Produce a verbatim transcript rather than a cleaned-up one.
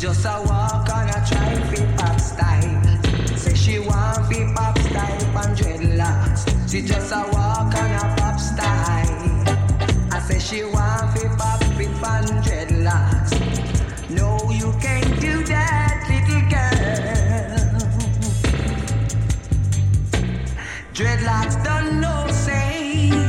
Just a walk on a try fi pop style. Say she want